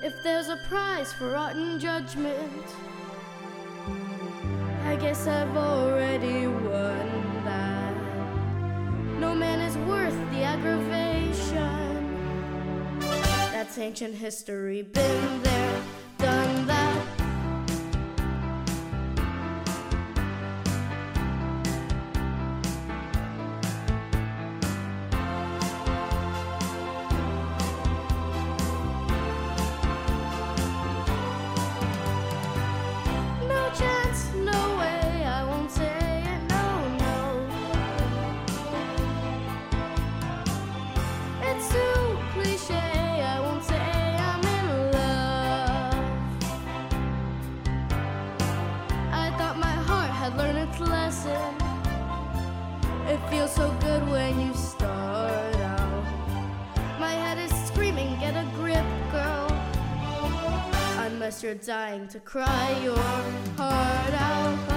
If there's a prize for rotten judgment, I guess I've already won that. No man is worth the aggravation. That's ancient history, been there, done that. Lesson. It feels so good when you start out. My head is screaming, get a grip, girl. Unless you're dying to cry your heart out.